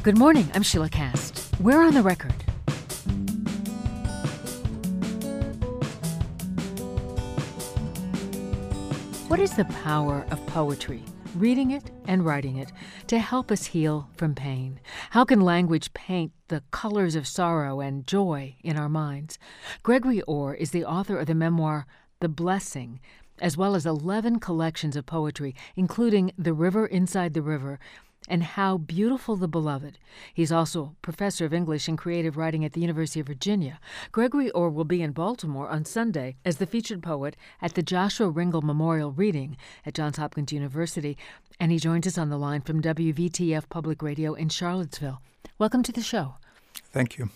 Good morning, I'm Sheila Cast. We're on the record. What is the power of poetry, reading it and writing it, to help us heal from pain? How can language paint the colors of sorrow and joy in our minds? Gregory Orr is the author of the memoir, The Blessing, as well as 11 collections of poetry, including The River Inside the River and How Beautiful the Beloved. He's also professor of English and creative writing at the University of Virginia. Gregory Orr will be in Baltimore on Sunday as the featured poet at the Joshua Ringel Memorial Reading at Johns Hopkins University, and he joins us on the line from WVTF Public Radio in Charlottesville. Welcome to the show. Thank you.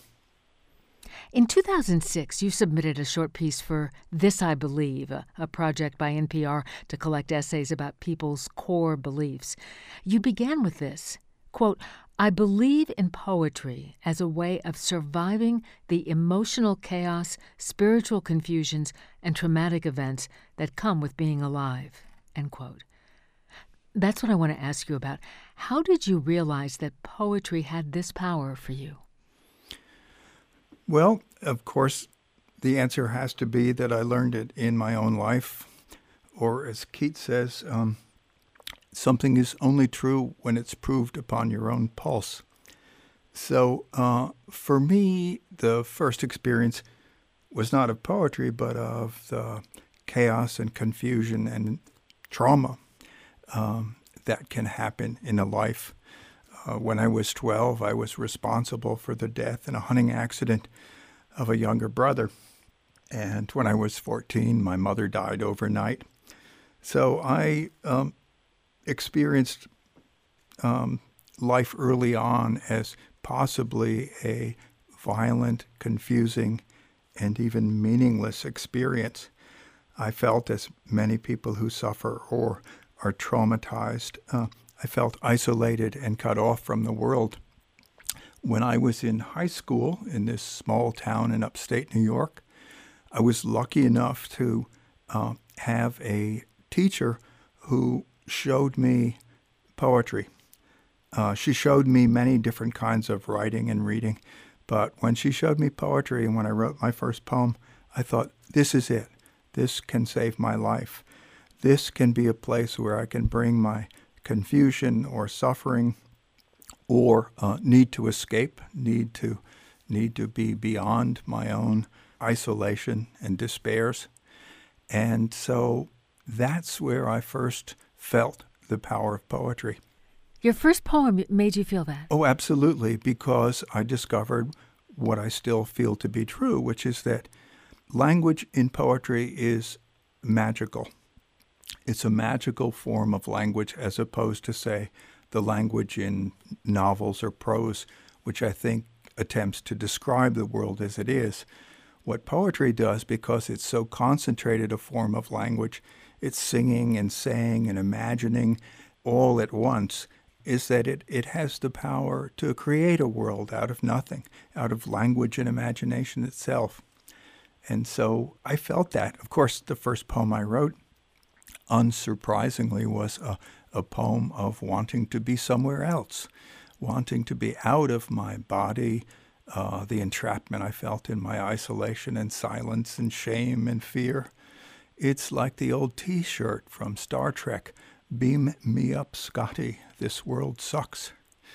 In 2006, you submitted a short piece for This I Believe, a project by NPR to collect essays about people's core beliefs. You began with this, quote, "I believe in poetry as a way of surviving the emotional chaos, spiritual confusions, and traumatic events that come with being alive," end quote. That's what I want to ask you about. How did you realize that poetry had this power for you? Well, of course, the answer has to be that I learned it in my own life. Or as Keats says, something is only true when it's proved upon your own pulse. So for me, the first experience was not of poetry, but of the chaos and confusion and trauma that can happen in a life. When I was 12, I was responsible for the death in a hunting accident of a younger brother. And when I was 14, my mother died overnight. So I experienced life early on as possibly a violent, confusing, and even meaningless experience. I felt, as many people who suffer or are traumatized, I felt isolated and cut off from the world. When I was in high school in this small town in upstate New York, I was lucky enough to have a teacher who showed me poetry. She showed me many different kinds of writing and reading, but when she showed me poetry and when I wrote my first poem, I thought, this is it. This can save my life. This can be a place where I can bring my confusion or suffering or need to escape, need to be beyond my own isolation and despairs. And so that's where I first felt the power of poetry. Your first poem made you feel that? Oh, absolutely, because I discovered what I still feel to be true, which is that language in poetry is magical. It's a magical form of language as opposed to, say, the language in novels or prose, which I think attempts to describe the world as it is. What poetry does, because it's so concentrated a form of language, it's singing and saying and imagining all at once, is that it has the power to create a world out of nothing, out of language and imagination itself. And so I felt that. Of course, the first poem I wrote, unsurprisingly, was a poem of wanting to be somewhere else, wanting to be out of my body, the entrapment I felt in my isolation and silence and shame and fear. It's like the old T-shirt from Star Trek, "Beam me up, Scotty, this world sucks."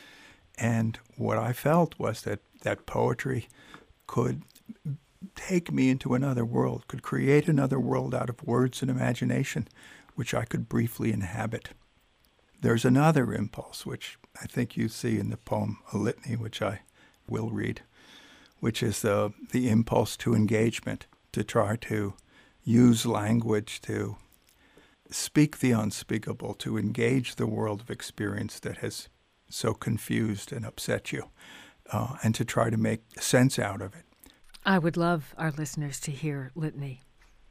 And what I felt was that poetry could take me into another world, could create another world out of words and imagination, which I could briefly inhabit. There's another impulse, which I think you see in the poem A Litany, which I will read, which is the impulse to engagement, to try to use language to speak the unspeakable, to engage the world of experience that has so confused and upset you, and to try to make sense out of it. I would love our listeners to hear Litany.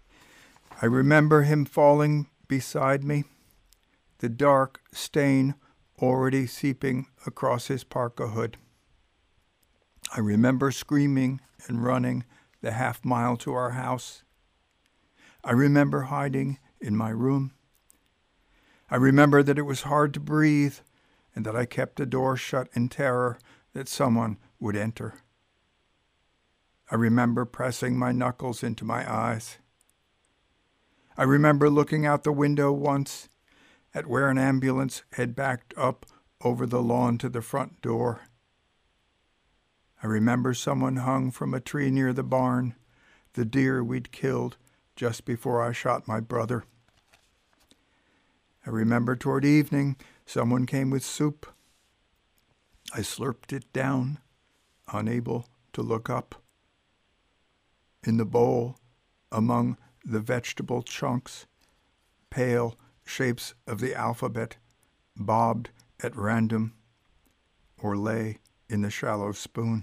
I remember him falling beside me, the dark stain already seeping across his parka hood. I remember screaming and running the half mile to our house. I remember hiding in my room. I remember that it was hard to breathe and that I kept the door shut in terror that someone would enter. I remember pressing my knuckles into my eyes. I remember looking out the window once at where an ambulance had backed up over the lawn to the front door. I remember someone hung from a tree near the barn, the deer we'd killed just before I shot my brother. I remember toward evening someone came with soup. I slurped it down, unable to look up. In the bowl, among the vegetable chunks, pale shapes of the alphabet bobbed at random or lay in the shallow spoon.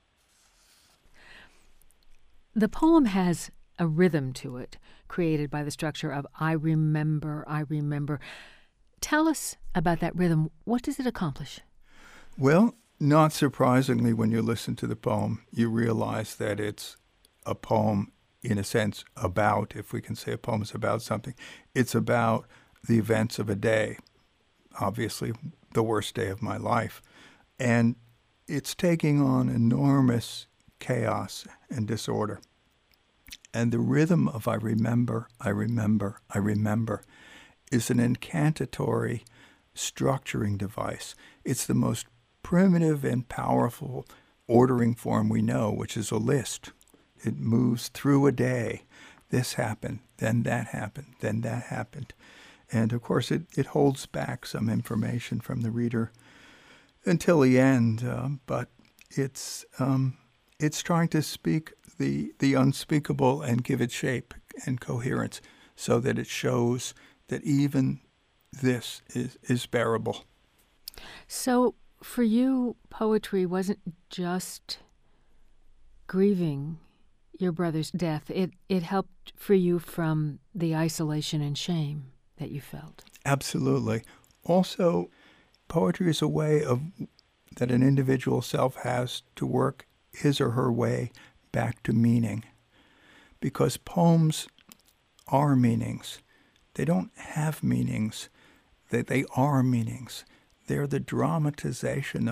The poem has a rhythm to it, created by the structure of I remember, I remember. Tell us about that rhythm. What does it accomplish? Well, not surprisingly, when you listen to the poem, you realize that it's a poem, in a sense, about, if we can say a poem is about something, it's about the events of a day, obviously the worst day of my life. And it's taking on enormous chaos and disorder. And the rhythm of I remember, I remember, I remember is an incantatory structuring device. It's the most primitive and powerful ordering form we know, which is a list. It moves through a day. This happened, then that happened, then that happened. And of course, it holds back some information from the reader until the end, but it's trying to speak the unspeakable and give it shape and coherence so that it shows that even this is bearable. So for you, poetry wasn't just grieving your brother's death. It helped free you from the isolation and shame that you felt. Absolutely. Also, poetry is a way that an individual self has to work his or her way back to meaning. Because poems are meanings. They don't have meanings. They are meanings. They're the dramatization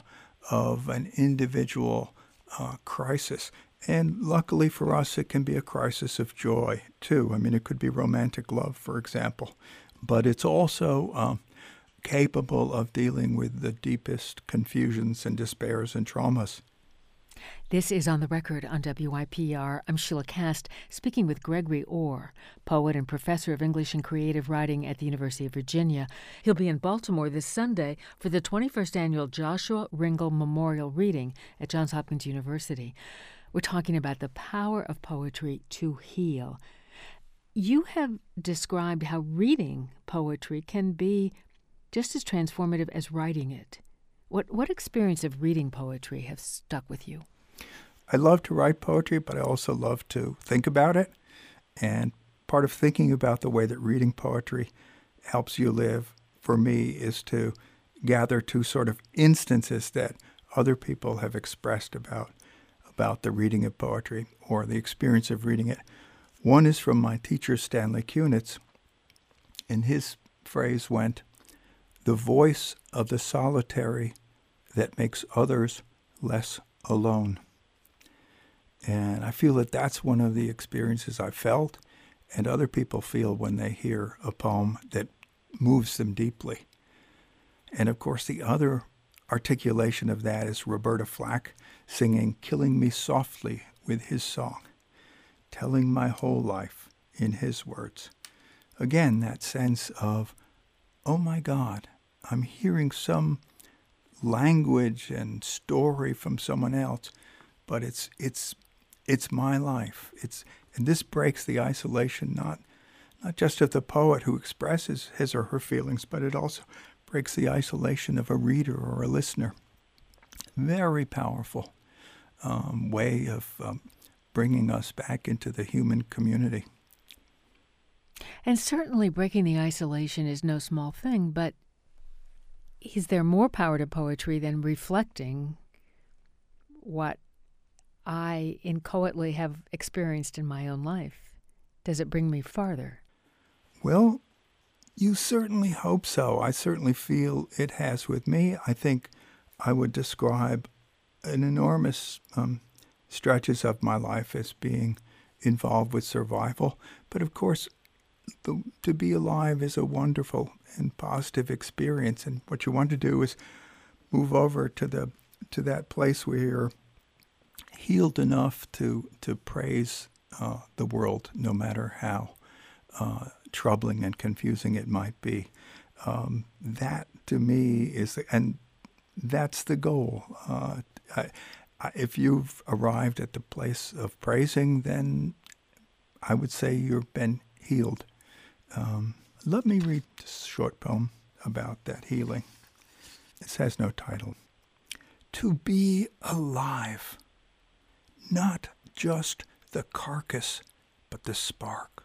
of an individual crisis. And luckily for us, it can be a crisis of joy, too. I mean, it could be romantic love, for example. But it's also capable of dealing with the deepest confusions and despairs and traumas. This is On the Record on WYPR. I'm Sheila Kast, speaking with Gregory Orr, poet and professor of English and creative writing at the University of Virginia. He'll be in Baltimore this Sunday for the 21st annual Joshua Ringel Memorial Reading at Johns Hopkins University. We're talking about the power of poetry to heal. You have described how reading poetry can be just as transformative as writing it. What experience of reading poetry has stuck with you? I love to write poetry, but I also love to think about it. And part of thinking about the way that reading poetry helps you live, for me, is to gather two sort of instances that other people have expressed about the reading of poetry or the experience of reading it. One is from my teacher, Stanley Kunitz, and his phrase went, "The voice of the solitary that makes others less alone." And I feel that that's one of the experiences I felt and other people feel when they hear a poem that moves them deeply. And of course, the other articulation of that is Roberta Flack singing "Killing Me Softly" with his song, telling my whole life in his words. Again, that sense of, oh my God, I'm hearing some language and story from someone else, but it's my life. And this breaks the isolation, not just of the poet who expresses his or her feelings, but it also breaks the isolation of a reader or a listener. Very powerful way of bringing us back into the human community. And certainly breaking the isolation is no small thing, but is there more power to poetry than reflecting what I inchoately have experienced in my own life? Does it bring me farther? Well, You certainly hope so. I certainly feel it has with me. I think I would describe an enormous stretches of my life as being involved with survival. But of course, to be alive is a wonderful and positive experience. And what you want to do is move over to that place where you're healed enough to praise the world, no matter how troubling and confusing it might be. That to me is, and that's the goal. If you've arrived at the place of praising, then I would say you've been healed. Let me read this short poem about that healing. This has no title. To be alive, not just the carcass, but the spark.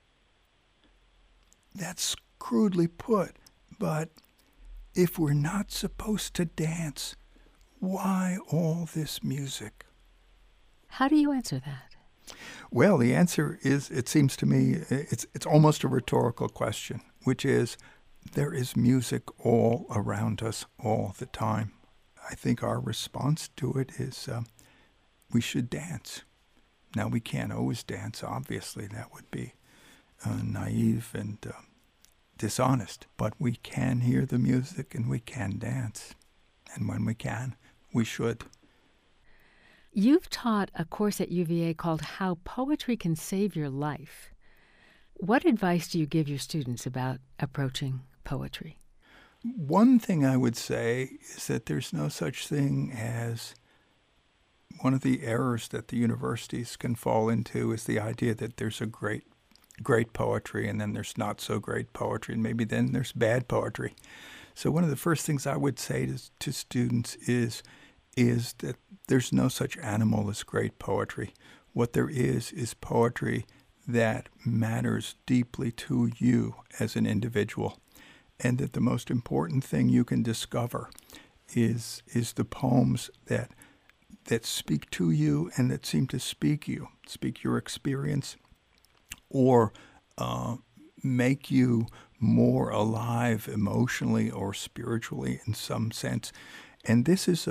That's crudely put, but if we're not supposed to dance, why all this music? How do you answer that? Well, the answer is, it seems to me, it's almost a rhetorical question, which is, there is music all around us all the time. I think our response to it is we should dance. Now, we can't always dance, obviously. That would be naive and dishonest. But we can hear the music and we can dance. And when we can, we should. You've taught a course at UVA called How Poetry Can Save Your Life. What advice do you give your students about approaching poetry? One thing I would say is that there's no such thing as, one of the errors that the universities can fall into is the idea that there's a great poetry and then there's not so great poetry, and maybe then there's bad poetry. So one of the first things I would say to students is that there's no such animal as great poetry. What there is poetry that matters deeply to you as an individual, and that the most important thing you can discover is the poems that speak to you and that seem to speak your experience, or make you more alive emotionally or spiritually in some sense. And this is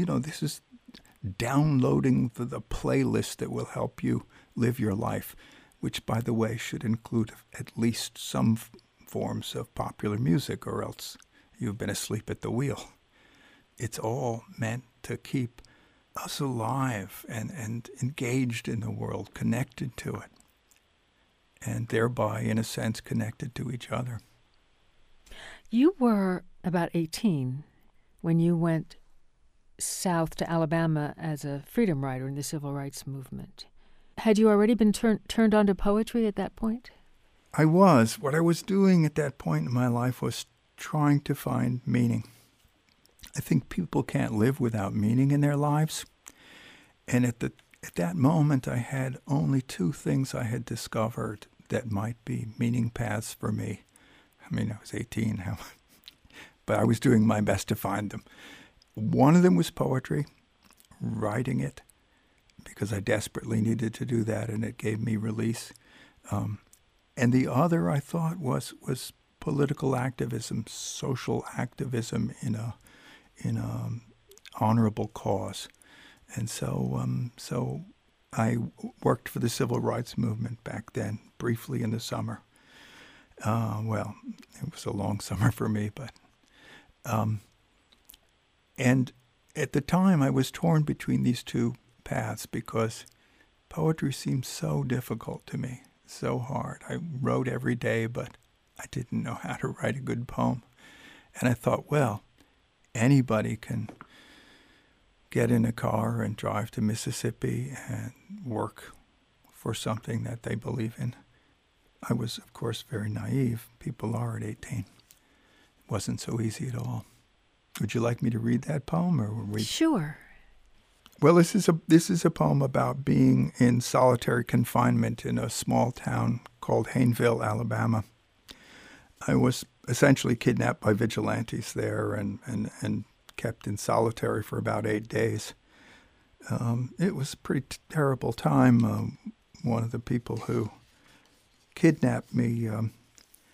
downloading the playlist that will help you live your life, which, by the way, should include at least some forms of popular music, or else you've been asleep at the wheel. It's all meant to keep us alive and engaged in the world, connected to it, and thereby, in a sense, connected to each other. You were about 18 when you went south to Alabama as a freedom rider in the civil rights movement. Had you already been turned on to poetry at that point? I was. What I was doing at that point in my life was trying to find meaning. I think people can't live without meaning in their lives. And at that moment, I had only two things I had discovered that might be meaning paths for me. I mean, I was 18, but I was doing my best to find them. One of them was poetry, writing it, because I desperately needed to do that, and it gave me release. And the other, I thought, was political activism, social activism in a honorable cause. And so I worked for the civil rights movement back then, briefly in the summer. Well, it was a long summer for me, but and at the time I was torn between these two paths because poetry seemed so difficult to me, so hard. I wrote every day, but I didn't know how to write a good poem. And I thought, well, anybody can get in a car and drive to Mississippi and work for something that they believe in. I was, of course, very naive. People are at 18. It wasn't so easy at all. Would you like me to read that poem, or were we? Sure. Well, this is a poem about being in solitary confinement in a small town called Hayneville, Alabama. I was essentially kidnapped by vigilantes there and kept in solitary for about 8 days. It was a pretty terrible time. One of the people who kidnapped me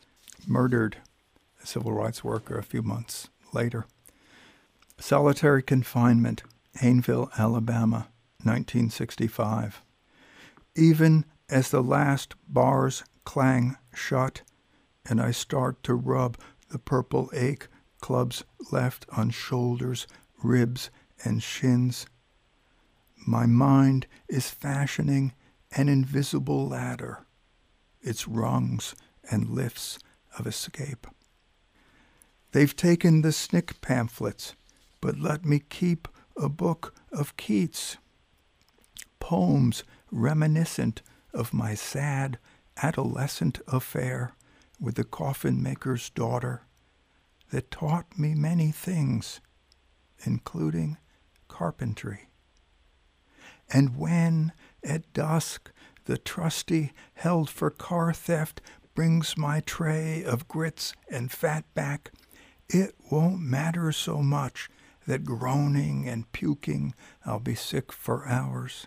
murdered a civil rights worker a few months later. Solitary confinement, Hayneville, Alabama, 1965. Even as the last bars clang shut and I start to rub the purple ache clubs left on shoulders, ribs, and shins, my mind is fashioning an invisible ladder, its rungs and lifts of escape. They've taken the SNCC pamphlets, but let me keep a book of Keats, poems reminiscent of my sad adolescent affair with the coffin maker's daughter that taught me many things, including carpentry. And when, at dusk, the trusty held for car theft brings my tray of grits and fatback, it won't matter so much that groaning and puking I'll be sick for hours.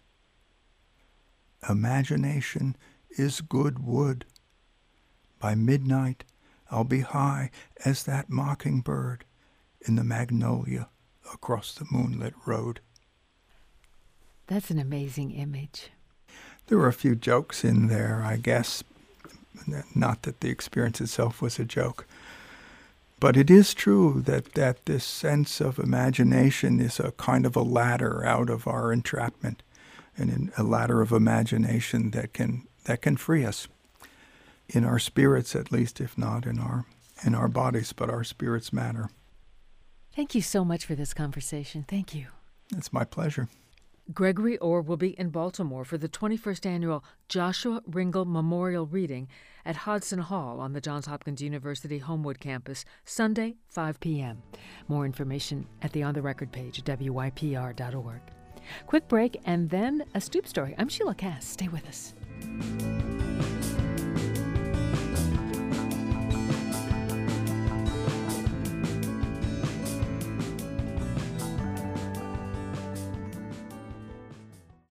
Imagination is good wood. By midnight, I'll be high as that mockingbird in the magnolia across the moonlit road. That's an amazing image. There were a few jokes in there, I guess. Not that the experience itself was a joke. But it is true that this sense of imagination is a kind of a ladder out of our entrapment, and a ladder of imagination that can free us, in our spirits at least, if not in our bodies, but our spirits matter. Thank you so much for this conversation. Thank you. It's my pleasure. Gregory Orr will be in Baltimore for the 21st Annual Joshua Ringel Memorial Reading at Hodson Hall on the Johns Hopkins University Homewood campus, Sunday, 5 p.m. More information at the On the Record page at wypr.org. Quick break and then a Stoop Story. I'm Sheila Cass. Stay with us.